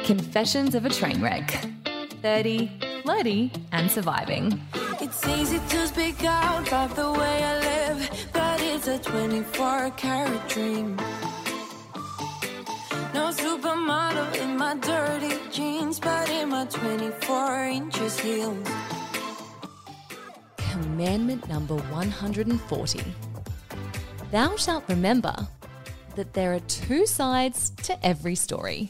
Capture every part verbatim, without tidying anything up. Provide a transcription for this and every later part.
Confessions of a Train Wreck. thirty, flirty, and surviving. It's easy to speak out of the way I live, but it's a twenty-four karat dream. No supermodel in my dirty jeans, but in my twenty-four inches heels. Commandment number one hundred forty. Thou shalt remember that there are two sides to every story.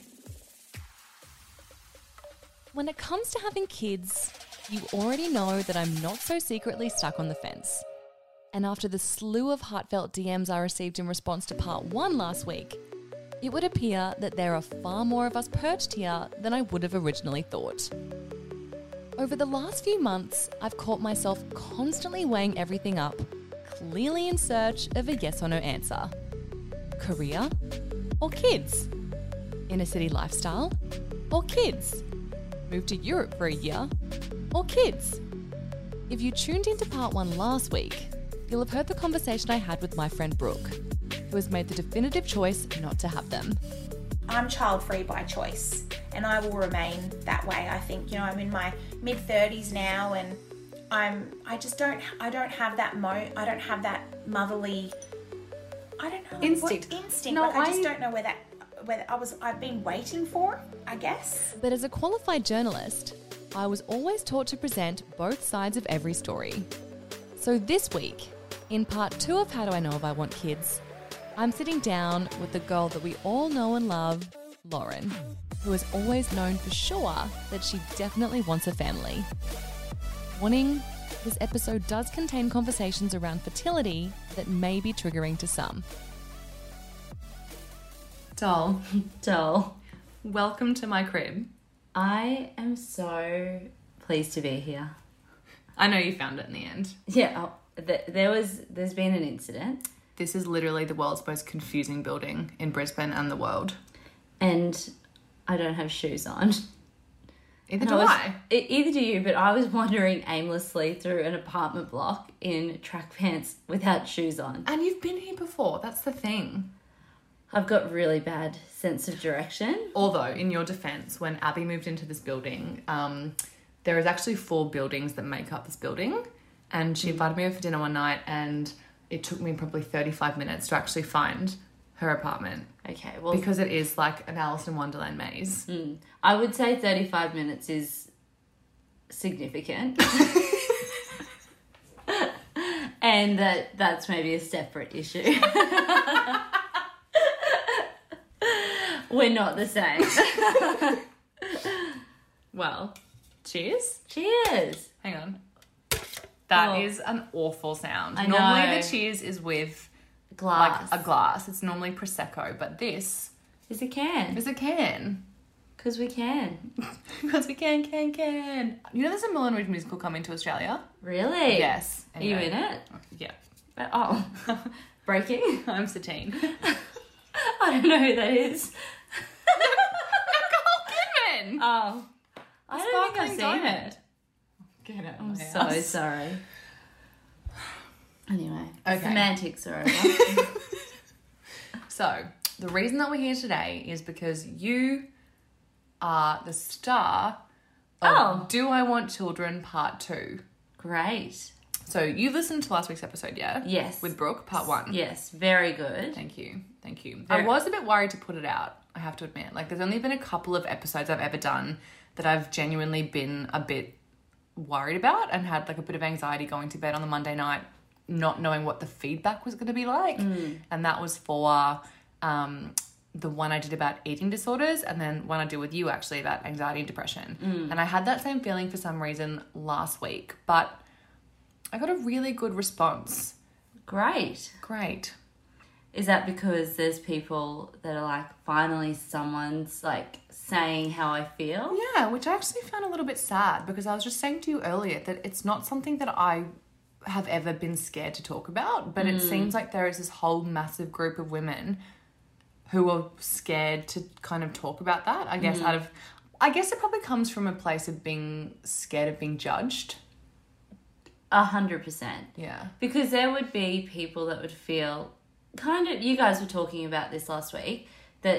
When it comes to having kids, you already know that I'm not so secretly stuck on the fence. And after the slew of heartfelt D Ms I received in response to part one last week, it would appear that there are far more of us perched here than I would have originally thought. Over the last few months, I've caught myself constantly weighing everything up, clearly in search of a yes or no answer. Career or kids? Inner city lifestyle or kids? Move to Europe for a year or kids? If you tuned into part one last week, you'll have heard the conversation I had with my friend Brooke, who has made the definitive choice not to have them. I'm child-free by choice, and I will remain that way. I think, you know, I'm in my mid thirties now, and I'm I just don't I don't have that mo I don't have that motherly I don't know Instinct. What, instinct. No, like, I just I- don't know where that whether I was I've been waiting for it, I guess. But as a qualified journalist, I was always taught to present both sides of every story. So this week, in part two of How Do I Know If I Want Kids, I'm sitting down with the girl that we all know and love, Lauren, who has always known for sure that she definitely wants a family. Warning, this episode does contain conversations around fertility that may be triggering to some. Doll, Doll, welcome to my crib. I am so pleased to be here. I know you found it in the end. Yeah, oh, th- there was, there's been an incident, This is literally the world's most confusing building in Brisbane and the world. and I don't have shoes on. Either And do was, I. e- Either do you, but I was wandering aimlessly through an apartment block in track pants without shoes on. And you've been here before. That's the thing. I've got really bad sense of direction. Although, in your defense, when Abby moved into this building, um, there is actually four buildings that make up this building. And she invited me over for dinner one night, and it took me probably thirty-five minutes to actually find her apartment. Okay, well, Because it is like an Alice in Wonderland maze. mm, I would say thirty-five minutes is significant. And that that's maybe a separate issue. We're not the same. Well, cheers. Cheers. Hang on. That Oh. is an awful sound. I Normally know. the cheers is with Glass. like a glass. It's normally Prosecco, but this Is a can. is a can. Because we can. Because we can, can, can. You know there's a Moulin Rouge musical coming to Australia? Really? Yes. Are you Anyway. in it? Yeah. Oh. Breaking? I'm Satine. I don't know who that is. Nicole Kidman! Oh. I don't think I've Sparkling seen donut. it. Get out of I'm my so house. sorry. Anyway. Okay. Semantics are over. So, the reason that we're here today is because you are the star of Oh. Do I Want Children Part two. Great. So, you listened to last week's episode, yeah? Yes. With Brooke, part one. Yes, very good. Thank you. Thank you. Very- I was a bit worried to put it out, I have to admit. Like, there's only been a couple of episodes I've ever done that I've genuinely been a bit worried about and had like a bit of anxiety going to bed on the Monday night, not knowing what the feedback was going to be like. Mm. And that was for um, the one I did about eating disorders, and then one I did with you actually about anxiety and depression. Mm. And I had that same feeling for some reason last week, but I got a really good response. Great. Great. Is that because there's people that are like, finally someone's like saying how I feel? Yeah, which I actually found a little bit sad, because I was just saying to you earlier that it's not something that I have ever been scared to talk about, but it seems like there is this whole massive group of women who are scared to kind of talk about that. I guess out of, I guess it probably comes from a place of being scared of being judged. A hundred percent. Yeah. Because there would be people that would feel kind of, you guys were talking about this last week, that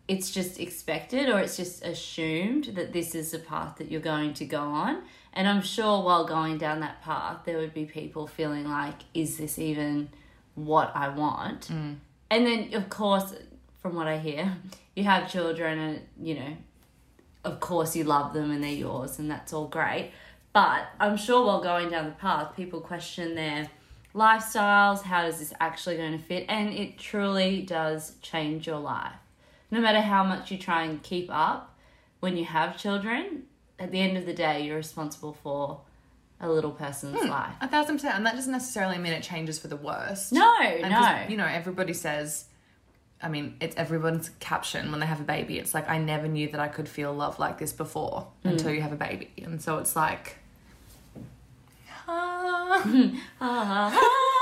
it's just expected or it's just assumed that this is the path that you're going to go on. And I'm sure while going down that path, there would be people feeling like, is this even what I want? Mm. And then, of course, from what I hear, you have children and, you know, of course you love them and they're yours and that's all great. But I'm sure while going down the path, people question their lifestyles, how is this actually going to fit? And it truly does change your life. No matter how much you try and keep up, when you have children, at the end of the day, you're responsible for a little person's hmm, life. A thousand percent. And that doesn't necessarily mean it changes for the worst. No, and no. You know, everybody says, I mean, it's everyone's caption when they have a baby. It's like, I never knew that I could feel love like this before mm. until you have a baby. And so it's like, ah.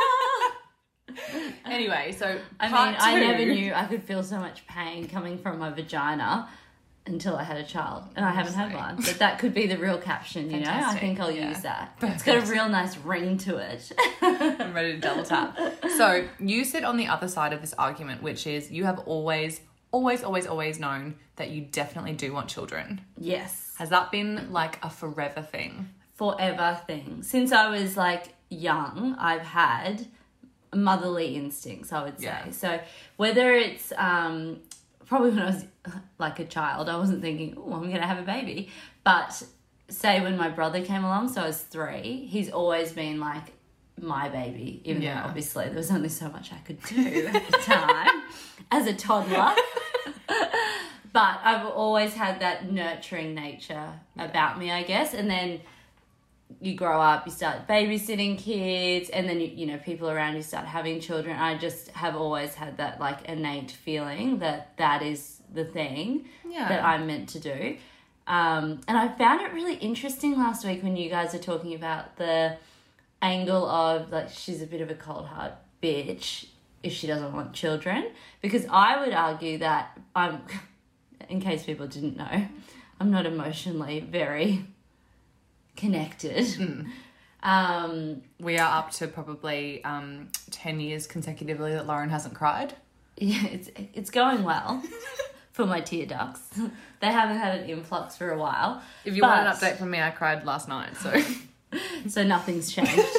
Anyway, so I part mean, two. I never knew I could feel so much pain coming from my vagina until I had a child, and I haven't had one. But that could be the real caption, you Fantastic. know? I think I'll yeah. use that. Perfect. It's got a real nice ring to it. I'm ready to double tap. So you sit on the other side of this argument, which is you have always, always, always, always known that you definitely do want children. Yes. Has that been like a forever thing? Forever thing. Since I was like young, I've had motherly instincts, I would say. Yeah. So whether it's um probably when I was like a child, I wasn't thinking, oh, I'm gonna have a baby, but say when my brother came along, so I was three, he's always been like my baby, even yeah. though obviously there was only so much I could do at the time as a toddler. But I've always had that nurturing nature about me, I guess. And then you grow up, you start babysitting kids, and then, you, you know, people around you start having children. I just have always had that, like, innate feeling that that is the thing yeah. that I'm meant to do. Um, and I found it really interesting last week when you guys are talking about the angle of, like, she's a bit of a cold hard bitch if she doesn't want children. Because I would argue that I'm, in case people didn't know, I'm not emotionally very connected. Mm. Um, we are up to probably um, ten years consecutively that Lauren hasn't cried. Yeah, it's it's going well for my tear ducts. They haven't had an influx for a while. If you but, want an update from me, I cried last night, so so nothing's changed.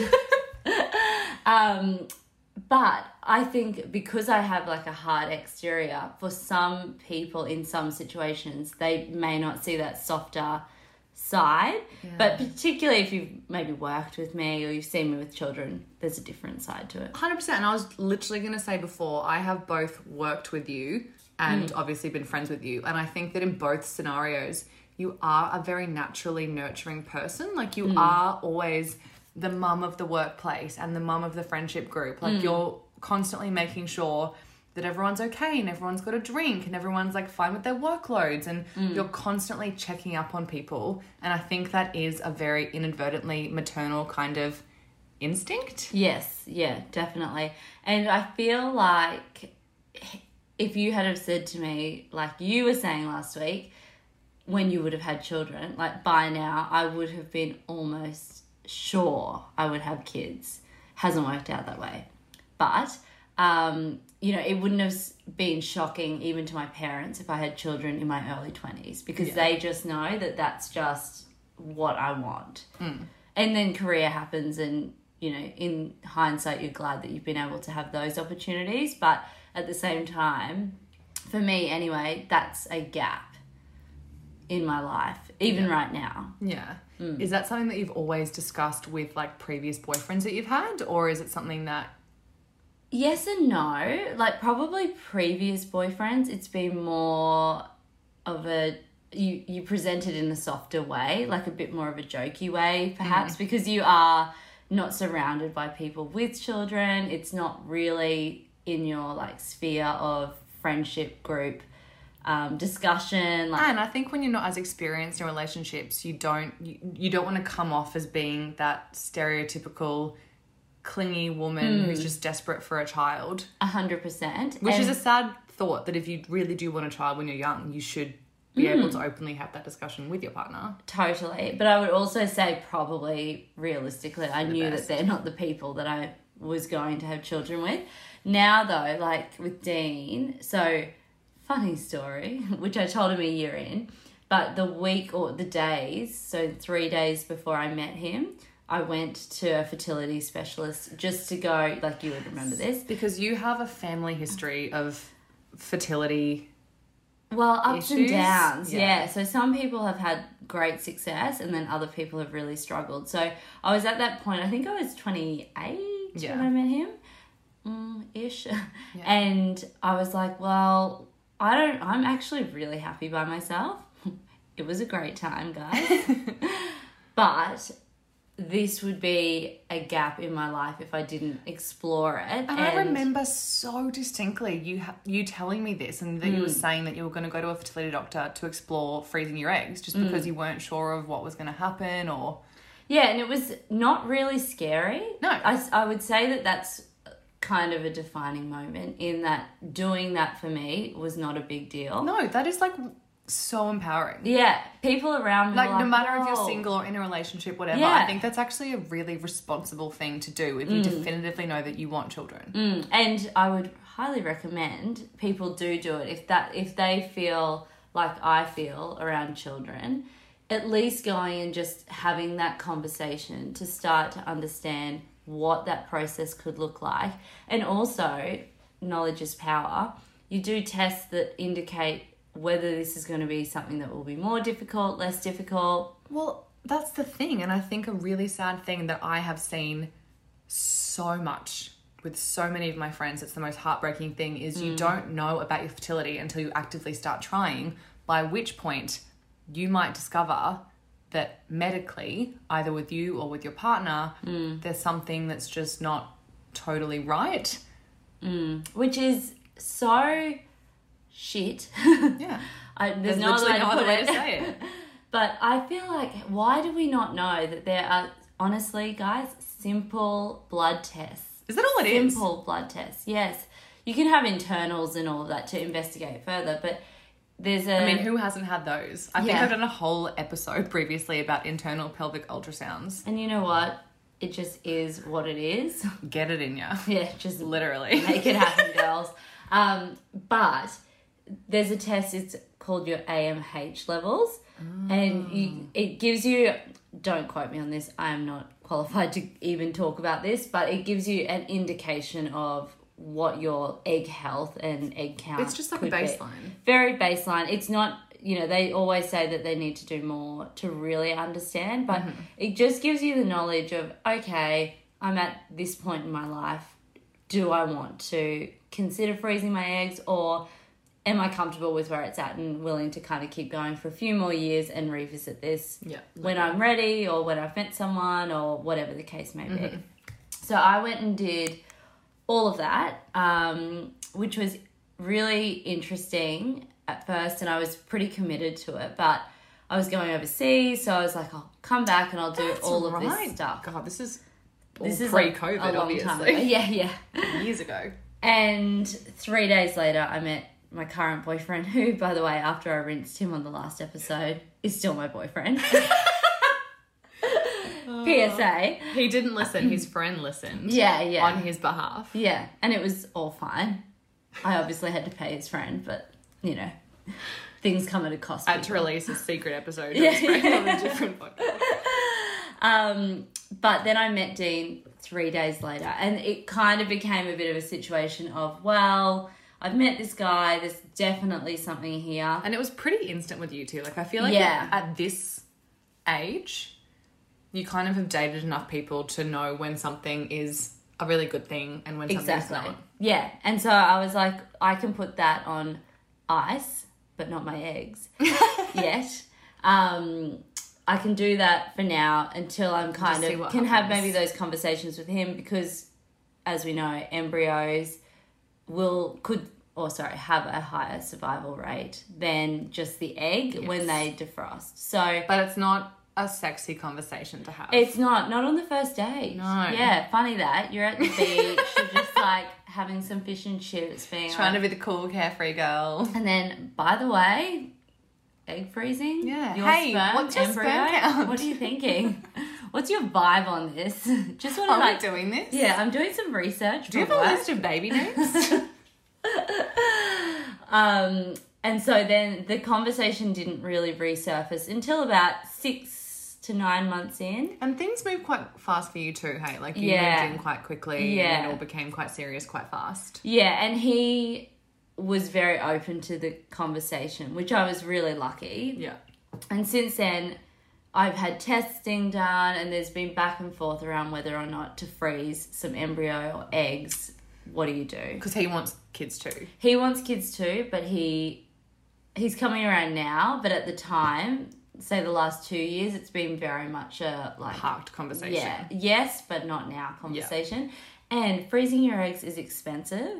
um, but I think because I have like a hard exterior, for some people in some situations, they may not see that softer side, yeah. but particularly if you've maybe worked with me or you've seen me with children, there's a different side to it. one hundred percent. And I was literally going to say before, I have both worked with you and mm. obviously been friends with you, and I think that in both scenarios you are a very naturally nurturing person. Like you mm. are always the mum of the workplace and the mum of the friendship group. Like mm. you're constantly making sure that everyone's okay and everyone's got a drink and everyone's like fine with their workloads, and mm. you're constantly checking up on people. And I think that is a very inadvertently maternal kind of instinct. Yes, yeah, definitely. And I feel like if you had have said to me, like you were saying last week, when you would have had children, like by now I would have been almost sure I would have kids. Hasn't worked out that way. But um you know, it wouldn't have been shocking even to my parents if I had children in my early twenties, because yeah. they just know that that's just what I want. Mm. And then career happens and, you know, in hindsight, you're glad that you've been able to have those opportunities. But at the same time, for me anyway, that's a gap in my life, even yeah. right now. Yeah. Mm. Is that something that you've always discussed with like previous boyfriends that you've had, or is it something that... Yes and no. Like probably previous boyfriends, it's been more of a, you, you present it in a softer way, like a bit more of a jokey way perhaps, mm. because you are not surrounded by people with children. It's not really in your like sphere of friendship group um, discussion. Like, and I think when you're not as experienced in relationships, you don't, you, you don't want to come off as being that stereotypical clingy woman mm. who's just desperate for a child. A hundred percent. Which and is a sad thought, that if you really do want a child when you're young, you should be mm. able to openly have that discussion with your partner. Totally. But I would also say probably realistically, I the knew best. that they're not the people that I was going to have children with. Now though, like with Dean, so funny story, which I told him a year in, but the week or the days, so three days before I met him, I went to a fertility specialist just to go, like you would remember this. Because you have a family history of fertility. Well, ups and issues? downs, Yeah. yeah. So some people have had great success and then other people have really struggled. So I was at that point, I think I was twenty-eight Yeah. when I met him, mm, ish. And I was like, well, I don't, I'm actually really happy by myself. It was a great time, guys. But this would be a gap in my life if I didn't explore it. And, I remember so distinctly you ha- you telling me this, and that you were saying that you were going to go to a fertility doctor to explore freezing your eggs just because you weren't sure of what was going to happen, or... Yeah, and it was not really scary. No. I, I would say that that's kind of a defining moment in that doing that for me was not a big deal. No, that is like so empowering. Yeah, people around me Like, were like, no matter if "Whoa." you're single or in a relationship, whatever, Yeah. I think that's actually a really responsible thing to do if you definitively know that you want children. Mm, and I would highly recommend people do do it if that if they feel like I feel around children. At least going and just having that conversation to start to understand what that process could look like. And also, knowledge is power. You do tests that indicate whether this is going to be something that will be more difficult, less difficult. Well, that's the thing. And I think a really sad thing that I have seen so much with so many of my friends, it's the most heartbreaking thing, is you don't know about your fertility until you actively start trying, by which point you might discover that medically, either with you or with your partner, there's something that's just not totally right. Which is so shit. Yeah. I, there's, There's no other way literally to no other put way it. to say it. But I feel like, why do we not know that there are, honestly, guys, simple blood tests? Is that all it is? Simple blood tests, yes. You can have internals and all of that to investigate further, but there's a... I mean, who hasn't had those? I think Yeah. I've done a whole episode previously about internal pelvic ultrasounds. And you know what? It just is what it is. Get it in ya. Yeah, just Literally. make it happen, girls. Um, but there's a test, it's called your A M H levels, and you, it gives you, don't quote me on this, I am not qualified to even talk about this, but it gives you an indication of what your egg health and egg count It's just like a could be. baseline. Very baseline. It's not, you know, they always say that they need to do more to really understand, but Mm-hmm. it just gives you the knowledge of, okay, I'm at this point in my life. Do I want to consider freezing my eggs, or am I comfortable with where it's at and willing to kind of keep going for a few more years and revisit this Yeah. when I'm ready, or when I've met someone, or whatever the case may be. So I went and did all of that, um, which was really interesting at first, and I was pretty committed to it, but I was going overseas, so I was like, I'll come back and I'll do That's all of right. this stuff. God, this is all This is pre-COVID, a, a long obviously. time ago. Yeah, yeah. Years ago. And three days later, I met my current boyfriend, who, by the way, after I rinsed him on the last episode, is still my boyfriend. P S A. He didn't listen. His friend listened. Yeah, yeah. On his behalf. Yeah, and it was all fine. I obviously had to pay his friend, but, you know, things come at a cost. I had to people. release a secret episode of Yeah. his friend on a different podcast. Um, but then I met Dean three days later, and it kind of became a bit of a situation of, well, I've met this guy, there's definitely something here. And it was pretty instant with you two. Like, I feel like Yeah. at this age, you kind of have dated enough people to know when something is a really good thing and when something's Exactly. not. Yeah. And so I was like, I can put that on ice, but not my eggs yet. Um, I can do that for now until I'm kind see of what can have happens. maybe those conversations with him, because, as we know, embryos will could or sorry have a higher survival rate than just the egg when Yes. they defrost. So But it's not a sexy conversation to have. it's not not on the first date. No. Yeah, funny that you're at the beach, you're just like having some fish and chips, being trying like, to be the cool, carefree girl. and then, by the way, egg freezing. Yeah. Your Hey, sperm, what's your embryo. sperm count? What are you thinking? What's your vibe on this? Just want to Are like. we doing this? Yeah, I'm doing some research. Do you for have a work. list of baby names? Um, and so then the conversation didn't really resurface until about six to nine months in. And things moved quite fast for you too, hey? Like you Yeah. moved in quite quickly Yeah. and it all became quite serious quite fast. Yeah, and he was very open to the conversation, which I was really lucky. Yeah. And since then, I've had testing done and there's been back and forth around whether or not to freeze some embryo or eggs. What do you do? Because he wants kids too. He wants kids too, but he he's coming around now. But at the time, say the last two years, it's been very much a like Parked conversation. yeah, yes, but not now conversation. And freezing your eggs is expensive.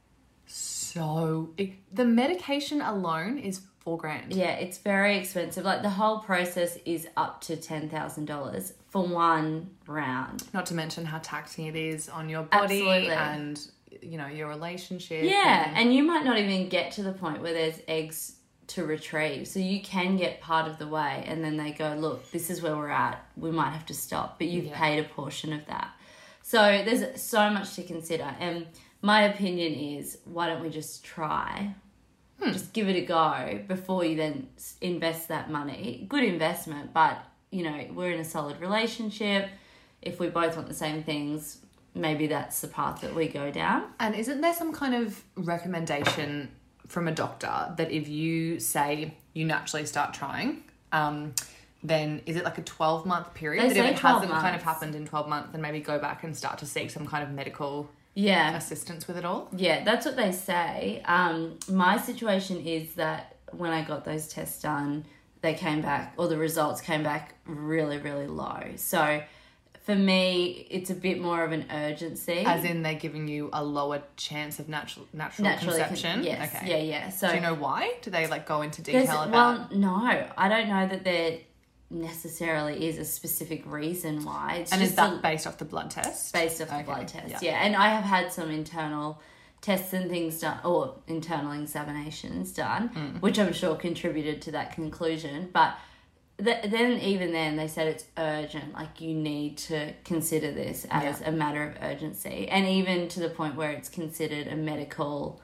So it, the medication alone is four grand. Yeah, it's very expensive. Like the whole process is up to ten thousand dollars for one round. Not to mention how taxing it is on your body Absolutely. and, you know, your relationship. Yeah, and- and you might not even get to the point where there's eggs to retrieve. So you can get part of the way and then they go, look, this is where we're at. We might have to stop, but you've Yeah. paid a portion of that. So there's so much to consider. And my opinion is, why don't we just try? Hmm. Just give it a go before you then s- invest that money. Good investment, but, you know, we're in a solid relationship. If we both want the same things, maybe that's the path that we go down. And isn't there some kind of recommendation from a doctor that if you say you naturally start trying, um, then is it like a twelve month period? They that say if it twelve hasn't kind of months. happened in twelve months, then maybe go back and start to seek some kind of medical Yeah. assistance with it all? Yeah, that's what they say. Um, my situation is that when I got those tests done, they came back, or the results came back really, really low. So for me, it's a bit more of an urgency. As in they're giving you a lower chance of natural natural Naturally con- conception? yes, Okay. yeah, yeah. So Do you know why? Do they like go into there's- detail about well, no, I don't know that there necessarily is a specific reason why. It's and just is that a- based off the blood test? based off Okay, the blood test. yeah. Yeah. And I have had some internal tests and things done, or internal examinations done, Mm. which I'm sure contributed to that conclusion. But th- then, even then, they said it's urgent. Like, you need to consider this as Yeah. a matter of urgency, and even to the point where it's considered a medical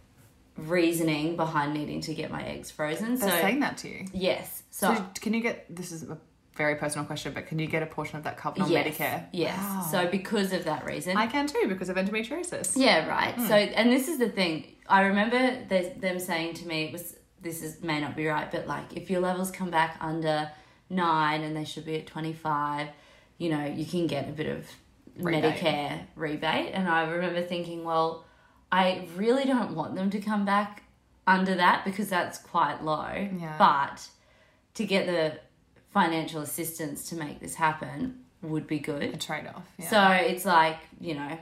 reasoning behind needing to get my eggs frozen. They're so saying that to you. yes, so. So, can you get, this is a very personal question, but can you get a portion of that covered on Yes, Medicare? yes. Wow. So because of that reason, I can too because of endometriosis. yeah, right. So, and this is the thing. I remember they, them saying to me, it was this is may not be right, but like if your levels come back under nine and they should be at twenty-five, you know, you can get a bit of Rebate. Medicare rebate. And I remember thinking, well, I really don't want them to come back under that because that's quite low. Yeah. But to get the financial assistance to make this happen would be good. A trade-off. Yeah. So it's like, you know,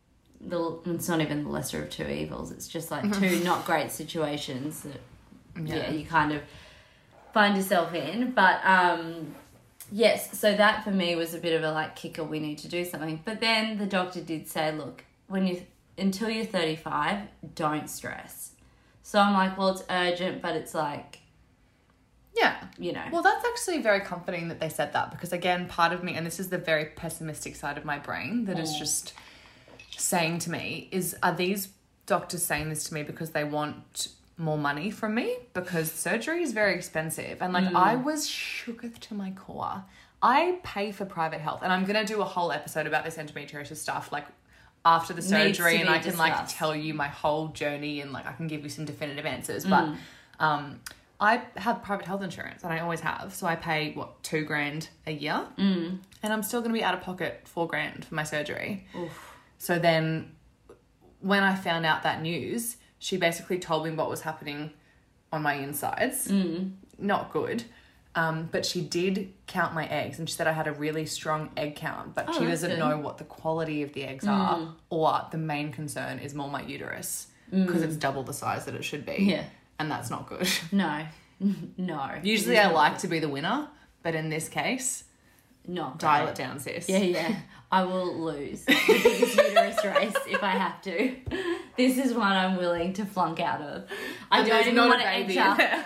the it's not even the lesser of two evils. It's just like two not great situations that, yeah. Yeah. you kind of find yourself in. But, um, yes, so that for me was a bit of a like kicker, we need to do something. But then the doctor did say, look, when you until you're thirty-five, don't stress. So I'm like, well, it's urgent, but it's like, yeah. you know. Well, that's actually very comforting that they said that because, again, part of me, and this is the very pessimistic side of my brain that is just saying to me, is are these doctors saying this to me because they want more money from me? Because surgery is very expensive. And, like, I was shooketh to my core. I pay for private health. And I'm going to do a whole episode about this endometriosis stuff, like, after the Needs surgery, to and be I can, like, discussed. tell you my whole journey and, like, I can give you some definitive answers. But, um... I have private health insurance and I always have. So I pay, what, two grand a year? Mm. And I'm still going to be out of pocket four grand for my surgery. Oof. So then when I found out that news, she basically told me what was happening on my insides. Mm. Not good. Um, but she did count my eggs and she said I had a really strong egg count, but Oh, she that's doesn't good. know what the quality of the eggs are, or the main concern is more my uterus because it's double the size that it should be. Yeah. And that's not good. No. No. Usually I like to be the winner, but in this case, Not dial great. it down, sis. Yeah, yeah. I will lose the biggest uterus race if I have to. This is one I'm willing to flunk out of. I And don't there's even not a want to baby enter. in there.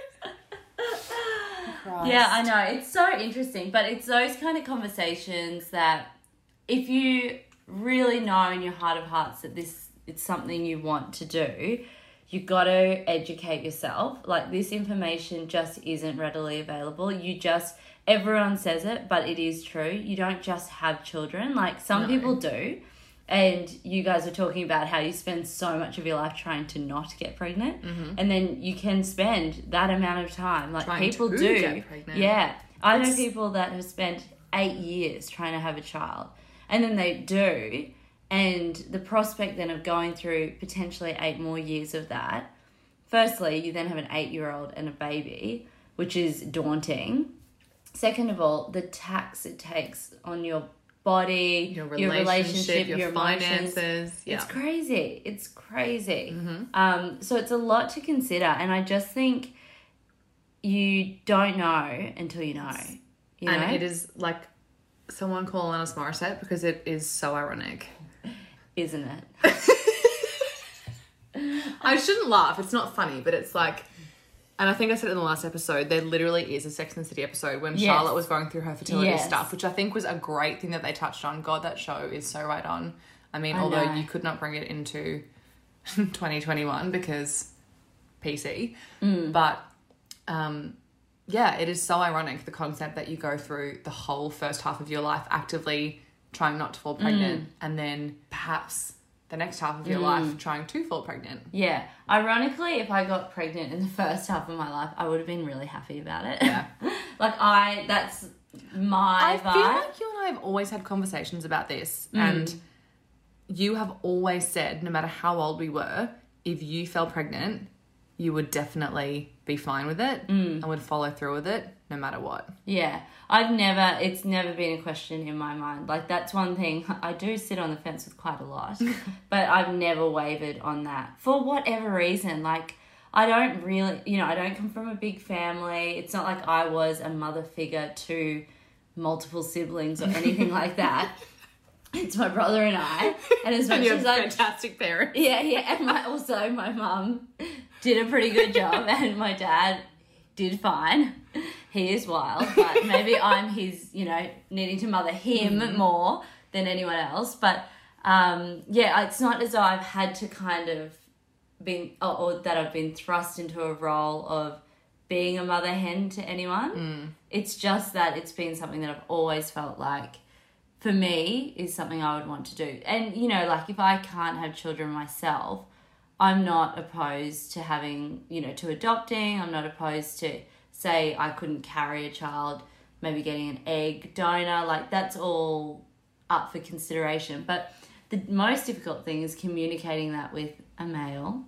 Yeah, I know. It's so interesting, but it's those kind of conversations that if you really know in your heart of hearts that this it's something you want to do, you got to educate yourself. Like, this information just isn't readily available. You just, everyone says it, but it is true. You don't just have children. Like, some No. people do. And you guys were talking about how you spend so much of your life trying to not get pregnant. Mm-hmm. And then you can spend that amount of time. Like, Trying people to do. get pregnant. Yeah. I know It's- people that have spent eight years trying to have a child. And then they do. And the prospect then of going through potentially eight more years of that. Firstly, you then have an eight-year-old and a baby, which is daunting. Second of all, the tax it takes on your body, Your your relationship, relationship, your, your emotions. finances. Yeah. It's crazy. It's crazy. Mm-hmm. Um, so it's a lot to consider. And I just think you don't know until you know. You know? And it is like someone call Alanis Morissette because it is so ironic. Isn't it? I shouldn't laugh. It's not funny, but it's like, and I think I said it in the last episode, there literally is a Sex and the City episode when Yes. Charlotte was going through her fertility Yes. stuff, which I think was a great thing that they touched on. God, that show is so right on. I mean, I although know. you could not bring it into twenty twenty-one because P C, Mm. but um, yeah, it is so ironic, the concept that you go through the whole first half of your life actively trying not to fall pregnant, Mm. and then perhaps the next half of your life trying to fall pregnant. Yeah. Ironically, if I got pregnant in the first half of my life, I would have been really happy about it. Yeah. Like, I, that's my I vibe. feel like you and I have always had conversations about this, and you have always said, no matter how old we were, if you fell pregnant, you would definitely be fine with it and would follow through with it no matter what. Yeah. I've never, it's never been a question in my mind. Like, that's one thing, I do sit on the fence with quite a lot, but I've never wavered on that for whatever reason. Like, I don't really, you know, I don't come from a big family. It's not like I was a mother figure to multiple siblings or anything like that. It's my brother and I. And as much And you're a as I, fantastic parent. yeah, yeah. And my, also my mum did a pretty good job, and my dad did fine. He is wild, but maybe I'm his, you know, needing to mother him more than anyone else. But um, yeah, it's not as though I've had to kind of been, or, or that I've been thrust into a role of being a mother hen to anyone. It's just that it's been something that I've always felt like, for me, is something I would want to do. And, you know, like, if I can't have children myself, I'm not opposed to having, you know, to adopting. I'm not opposed to, say, I couldn't carry a child, maybe getting an egg donor. Like, that's all up for consideration. But the most difficult thing is communicating that with a male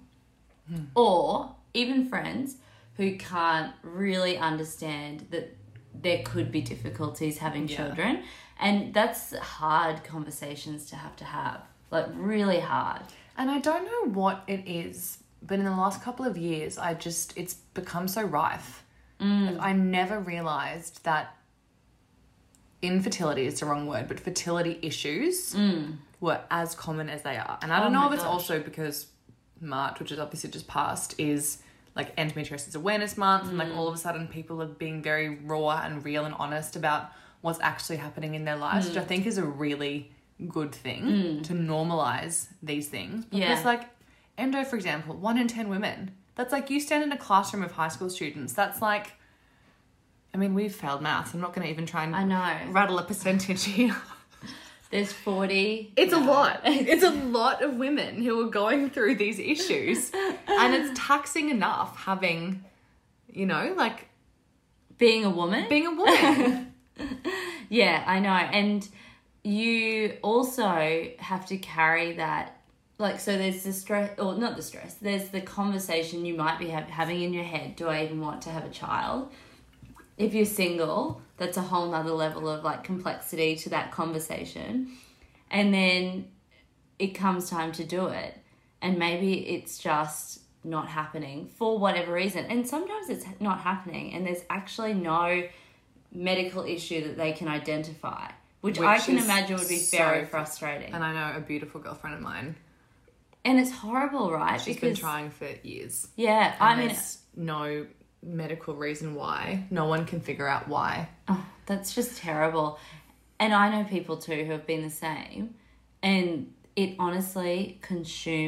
or even friends who can't really understand that there could be difficulties having Yeah. children. And that's hard conversations to have to have. Like, really hard. And I don't know what it is, but in the last couple of years, I just, it's become so rife. Like, I never realised that infertility is the wrong word, but fertility issues were as common as they are. And I don't Oh know my if it's gosh. also because March, which is obviously just passed, is like Endometriosis Awareness Month, and like all of a sudden people are being very raw and real and honest about what's actually happening in their lives, which I think is a really good thing to normalise these things. Because Yeah. like endo, for example, one in ten women. That's like you stand in a classroom of high school students. That's like, I mean, we've failed maths. I'm not going to even try and I know. rattle a percentage here. There's forty. It's No. a lot. It's a lot of women who are going through these issues. And it's taxing enough having, you know, like Being a woman? being a woman. Yeah, I know. And you also have to carry that, like, so there's the stress, or not the stress, there's the conversation you might be ha- having in your head. Do I even want to have a child? If you're single, that's a whole nother level of, like, complexity to that conversation. And then it comes time to do it. And maybe it's just not happening for whatever reason. And sometimes it's not happening and there's actually no medical issue that they can identify, which, Which I can is imagine would be so very fr- frustrating. And I know a beautiful girlfriend of mine. And it's horrible, right? She's been trying for years. Yeah, And I mean, there's no medical reason why. No one can figure out why. oh, that's just terrible. And I know people too who have been the same. And it honestly consumes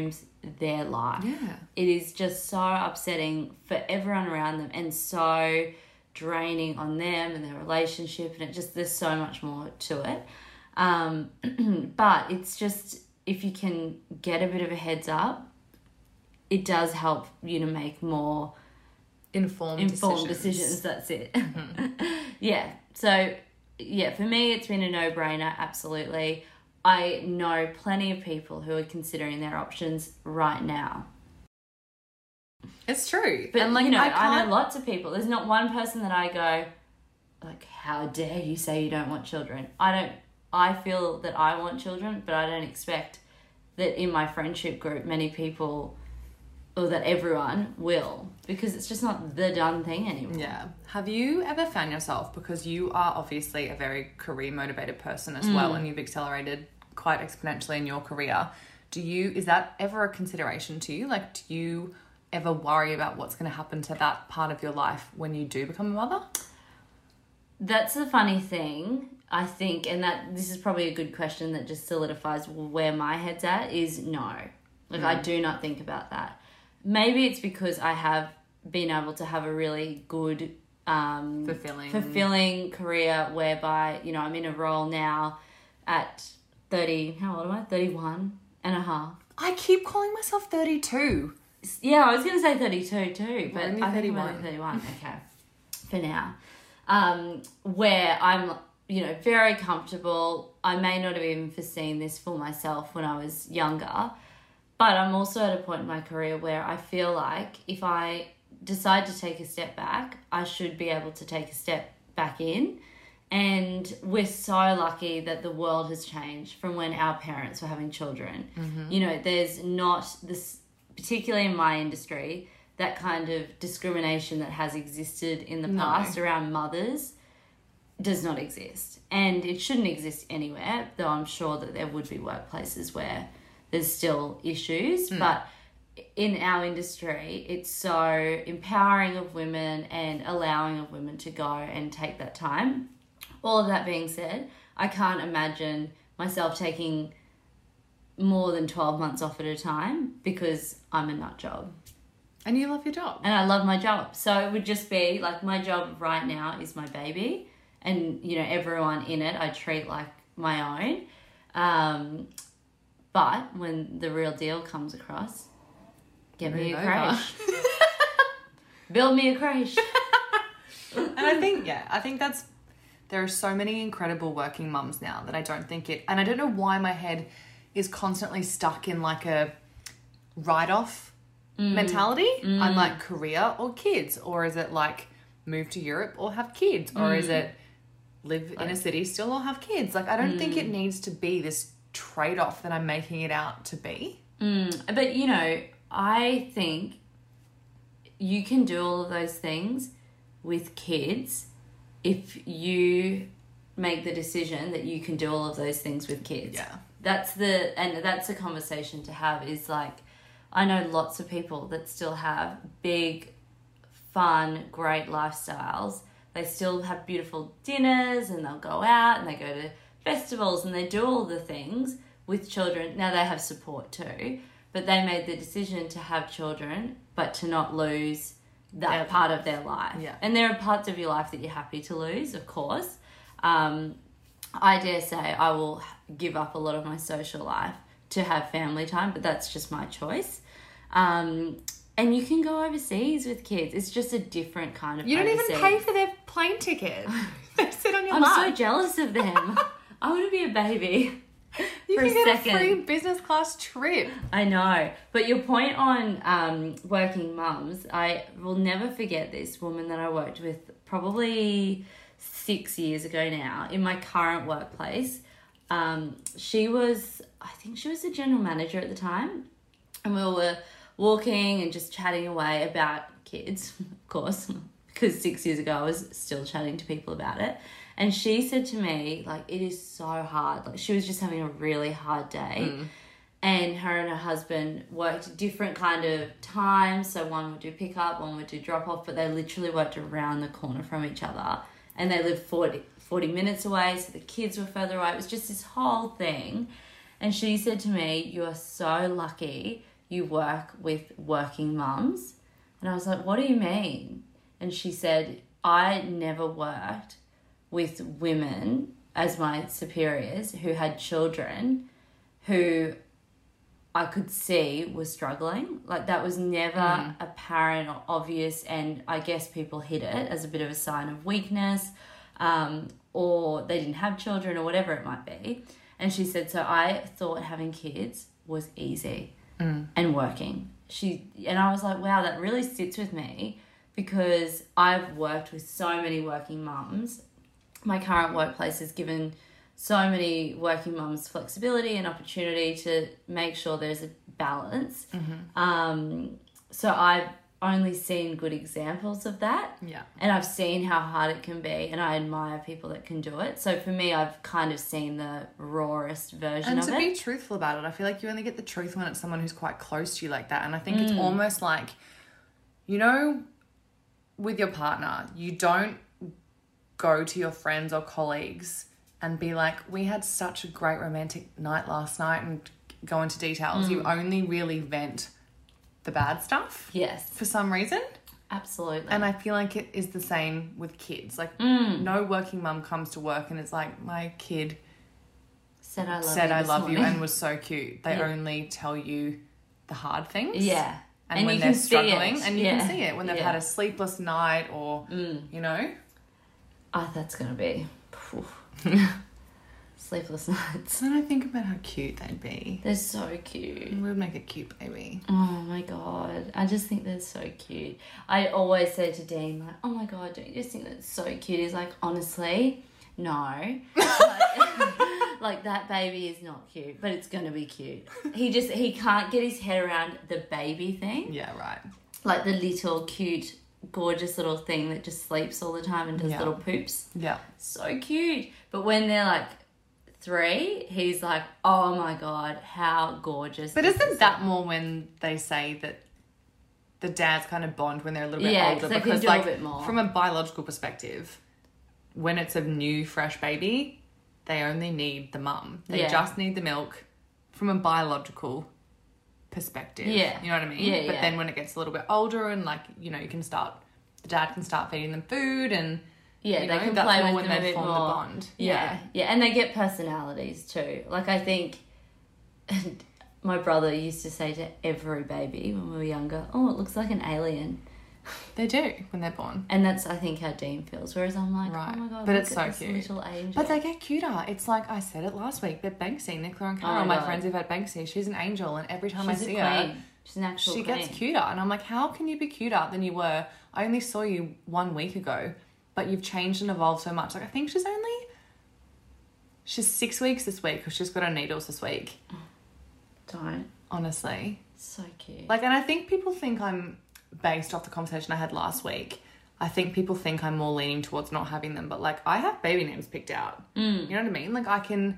their life. Yeah. It is just so upsetting for everyone around them and so draining on them and their relationship, and it just, there's so much more to it. Um, but it's just, if you can get a bit of a heads up, it does help you to make more Informed, informed decisions. decisions. That's it. Mm-hmm. Yeah. So, yeah, for me, it's been a no-brainer, absolutely. I know plenty of people who are considering their options right now. It's true. But, and like, you know, I, I, can't... know lots of people. There's not one person that I go, like, how dare you say you don't want children? I don't, I feel that I want children, but I don't expect that in my friendship group many people, or that everyone will, because it's just not the done thing anymore. Yeah. Have you ever found yourself, because you are obviously a very career motivated person as mm. well, and you've accelerated quite exponentially in your career, do you, is that ever a consideration to you? Like, do you ever worry about what's going to happen to that part of your life when you do become a mother? That's the funny thing, I think, and that this is probably a good question that just solidifies where my head's at, is no. Like, mm. I do not think about that. Maybe it's because I have been able to have a really good, um, fulfilling, fulfilling career whereby, you know, I'm in a role now at thirty, how old am I? thirty-one and a half. I keep calling myself thirty-two. Yeah, I was going to say thirty-two too, but only I think I'm only thirty-one. Okay, for now. Um, where I'm, you know, very comfortable. I may not have even foreseen this for myself when I was younger. But I'm also at a point in my career where I feel like if I decide to take a step back, I should be able to take a step back in. And we're so lucky that the world has changed from when our parents were having children. Mm-hmm. You know, there's not this, particularly in my industry, that kind of discrimination that has existed in the no. past around mothers does not exist. And it shouldn't exist anywhere, though I'm sure that there would be workplaces where there's still issues, mm. but in our industry, it's so empowering of women and allowing of women to go and take that time. All of that being said, I can't imagine myself taking more than twelve months off at a time because I'm a nut job. And you love your job. And I love my job. So it would just be like, my job right now is my baby, and, you know, everyone in it I treat like my own. Um... But when the real deal comes across, get Move me a over. creche. Build me a creche. And I think, yeah, I think that's, there are so many incredible working mums now that I don't think it, and I don't know why my head is constantly stuck in like a write-off mm. mentality. Mm. I'm like, career or kids, or is it like move to Europe or have kids, or mm. is it live in a city still or have kids? Like, I don't mm. think it needs to be this trade-off that I'm making it out to be. Mm, but, you know, I think you can do all of those things with kids if you make the decision that you can do all of those things with kids. Yeah. That's the, and that's a conversation to have, is like, I know lots of people that still have big, fun, great lifestyles. They still have beautiful dinners, and they'll go out and they go to festivals and they do all the things with children. Now they have support too, but they made the decision to have children but to not lose that their part life. of their life. Yeah. And there are parts of your life that you're happy to lose, of course. Um, I dare say I will give up a lot of my social life to have family time, but that's just my choice. Um, and you can go overseas with kids. It's just a different kind of You don't overseas. even pay for their plane ticket. They sit on your I'm lap. so jealous of them. I want to be a baby. You for can a get second. a free business class trip. I know. But your point on um, working mums, I will never forget this woman that I worked with probably six years ago now in my current workplace. Um, she was, I think she was the general manager at the time. And we were walking and just chatting away about kids, of course, because six years ago I was still chatting to people about it. And she said to me, like, it is so hard. Like, she was just having a really hard day. Mm. And her and her husband worked different kind of times. So one would do pick up, one would do drop off, but they literally worked around the corner from each other. And they lived forty, forty minutes away, so the kids were further away. It was just this whole thing. And she said to me, you are so lucky you work with working mums. And I was like, what do you mean? And she said, I never worked with women as my superiors who had children who I could see was struggling. Like, that was never mm. apparent or obvious, and I guess people hid it as a bit of a sign of weakness, um, or they didn't have children or whatever it might be. And she said, so I thought having kids was easy mm. and working. She and I was like, wow, that really sits with me, because I've worked with so many working mums. My current workplace has given so many working mums flexibility and opportunity to make sure there's a balance. Mm-hmm. Um, so I've only seen good examples of that. Yeah. And I've seen how hard it can be, and I admire people that can do it. So for me, I've kind of seen the rawest version and of it. And to be truthful about it, I feel like you only get the truth when it's someone who's quite close to you like that. And I think mm. it's almost like, you know, with your partner, you don't go to your friends or colleagues and be like, we had such a great romantic night last night, and go into details. Mm. You only really vent the bad stuff. Yes. For some reason. Absolutely. And I feel like it is the same with kids. Like, mm. no working mum comes to work and it's like, my kid said I love said you I this love morning. you and was so cute. They yeah. only tell you the hard things. Yeah. And, and when you they're can struggling, see it. and you yeah. can see it when they've yeah. had a sleepless night, or mm. you know. Oh, that's gonna be sleepless nights. Then I think about how cute they'd be. They're so cute. We would make a cute baby. Oh my god, I just think they're so cute. I always say to Dean, like, oh my god, don't you just think that's so cute? He's like, honestly, no. like, like, that baby is not cute, but it's gonna be cute. He just, he can't get his head around the baby thing. Yeah, right. Like the little cute, gorgeous little thing that just sleeps all the time and does yeah. little poops. Yeah. So cute. But when they're like three, he's like, oh my god, how gorgeous. But this isn't is. that more when they say that the dads kind of bond when they're a little bit Yeah, older? they can because do a like bit more. from a biological perspective, when it's a new fresh baby, they only need the mum. They Yeah. just need the milk from a biological perspective. Yeah. You know what I mean? Yeah, but yeah. then when it gets a little bit older and like, you know, you can start, the dad can start feeding them food, and Yeah, you they know, can that's play more with when them a they bit form more. the bond. Yeah, yeah, and they get personalities too. Like, I think my brother used to say to every baby when we were younger, oh, it looks like an alien. They do when they're born. And that's, I think, how Dean feels. Whereas I'm like, Right. oh my god, But look it's at so this cute. little angel. But they get cuter. It's like I said it last week. They're Banksy, Nicola and Carol. Oh my my God. friends who've had Banksy. She's an angel, and every time She's I see a her, queen. She's an actual she queen. gets cuter. And I'm like, how can you be cuter than you were? I only saw you one week ago, but you've changed and evolved so much. Like, I think she's only, she's six weeks this week, because she's got her needles this week. Don't. Honestly. So cute. Like, and I think people think I'm, based off the conversation I had last week, I think people think I'm more leaning towards not having them, but like, I have baby names picked out. Mm. You know what I mean? Like, I can,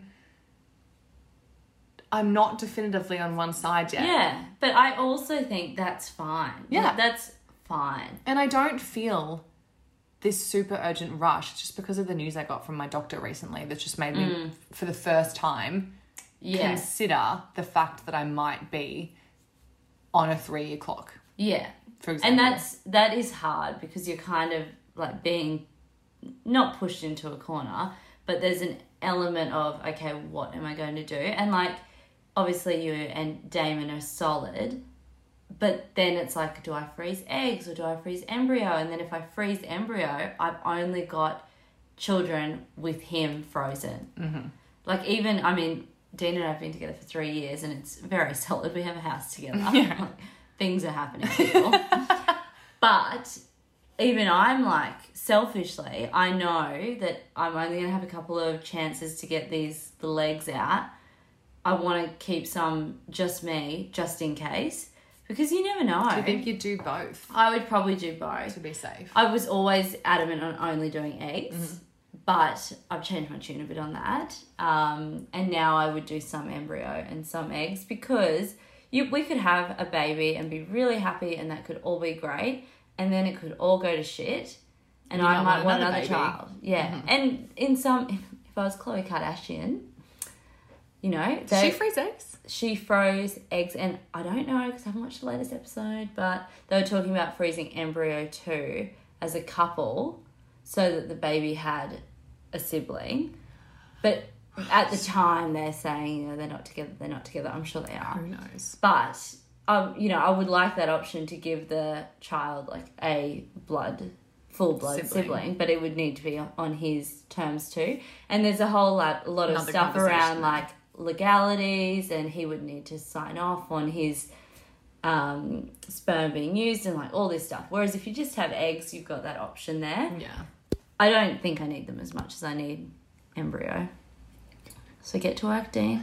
I'm not definitively on one side yet. Yeah, but I also think that's fine. Yeah. Like, that's fine. And I don't feel this super urgent rush just because of the news I got from my doctor recently that's just made me, Mm. for the first time, Yeah. consider the fact that I might be on a three-year clock, Yeah. for example. And that's that is hard, because you're kind of like being not pushed into a corner, but there's an element of, okay, what am I going to do? And like, obviously you and Damon are solid, but then it's like, do I freeze eggs or do I freeze embryo? And then if I freeze embryo, I've only got children with him frozen. Mm-hmm. Like, even, I mean, Dean and I have been together for three years and it's very solid. We have a house together. Yeah. Like, things are happening, people. But even I'm like, selfishly, I know that I'm only going to have a couple of chances to get these the legs out. I want to keep some just me, just in case, because you never know. Do you think you'd do both I would probably do both. to be safe? I was always adamant on only doing eggs, Mm-hmm. but I've changed my tune a bit on that. Um, and now I would do some embryo and some eggs, because you we could have a baby and be really happy, and that could all be great, and then it could all go to shit, and You I might might want want another another baby. child. Yeah, and in some, if, if I was Khloe Kardashian, you know, Did they, she freeze eggs? she froze eggs, and I don't know because I haven't watched the latest episode, but they were talking about freezing embryo too as a couple so that the baby had a sibling. But at the time they're saying, you know, they're not together, they're not together. I'm sure they are. Who knows? But, um, you know, I would like that option to give the child like a blood, full blood sibling. sibling, but it would need to be on his terms too. And there's a whole lot, a lot of Another stuff around conversation. like legalities, and he would need to sign off on his um, sperm being used and like all this stuff. Whereas if you just have eggs, you've got that option there. Yeah. I don't think I need them as much as I need embryo. So get to work, Dean.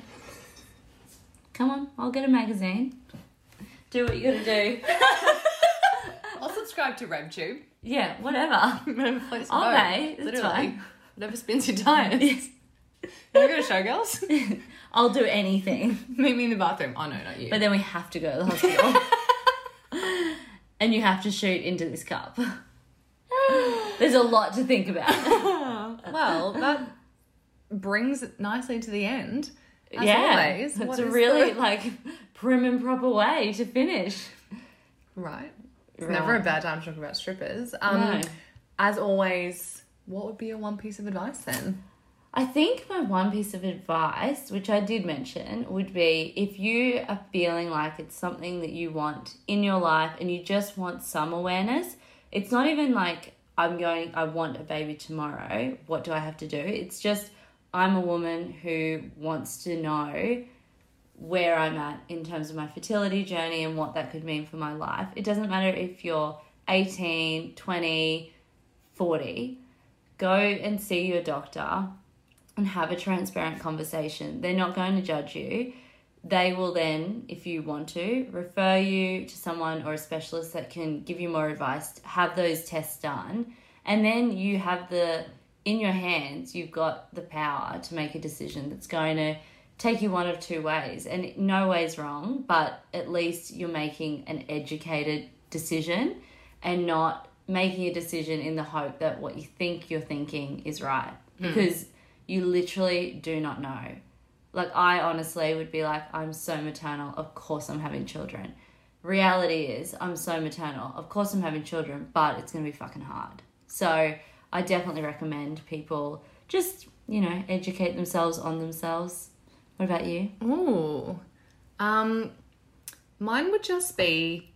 Come on, I'll get a magazine. Do what you gotta do. I'll subscribe to RevTube. Yeah, whatever. Whatever floats your I'll boat. pay. It's Literally. fine. Whatever spins your tires. You want to go to Showgirls? I'll do anything. Meet me in the bathroom. Oh, no, not you. But then we have to go to the hospital. And you have to shoot into this cup. There's a lot to think about. Well, that brings it nicely to the end. As yeah. always. It's What a is really the- like prim and proper way to finish. Right. It's Right. never a bad time to talk about strippers. Um, No. As always, what would be your one piece of advice then? I think my one piece of advice, which I did mention, would be if you are feeling like it's something that you want in your life and you just want some awareness, it's not even like I'm going, I want a baby tomorrow. What do I have to do? It's just I'm a woman who wants to know where I'm at in terms of my fertility journey and what that could mean for my life. It doesn't matter if you're eighteen, twenty, forty. Go and see your doctor and have a transparent conversation. They're not going to judge you. They will then, if you want to, refer you to someone or a specialist that can give you more advice, have those tests done, and then you have the, in your hands, you've got the power to make a decision that's going to take you one of two ways. And no way's wrong, but at least you're making an educated decision and not making a decision in the hope that what you think you're thinking is right. Because you literally do not know. Like, I honestly would be like, I'm so maternal, of course I'm having children. Reality is, I'm so maternal, of course I'm having children, but it's going to be fucking hard. So I definitely recommend people just, you know, educate themselves on themselves. What about you? Ooh. Um, mine would just be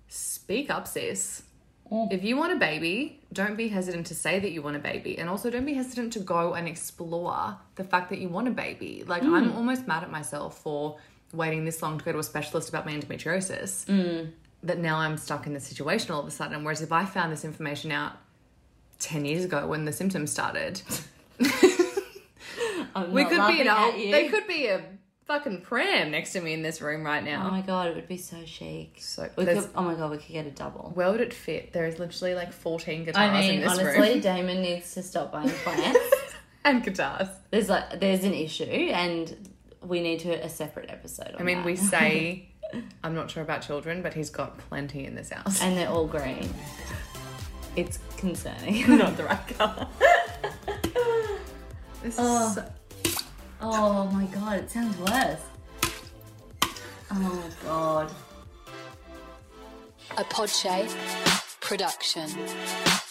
speak up, sis. If you want a baby, don't be hesitant to say that you want a baby. And also don't be hesitant to go and explore the fact that you want a baby. Like, Mm. I'm almost mad at myself for waiting this long to go to a specialist about my endometriosis. Mm. That now I'm stuck in this situation all of a sudden. Whereas if I found this information out ten years ago when the symptoms started, I'm we not could be laughing in at a, you. they could be a fucking pram next to me in this room right now. Oh my god, it would be so chic. So we there's- could, oh my god, we could get a double. Where would it fit? There is literally like fourteen guitars I in mean, this honestly, room. Damon needs to stop buying plants. And guitars. There's like there's an issue, and we need to a separate episode. On I mean, that. we say, I'm not sure about children, but he's got plenty in this house. and they're all green. It's concerning. Not the right colour. This Oh. is so- Oh my god, it sounds worse. Oh god. A Podshape production.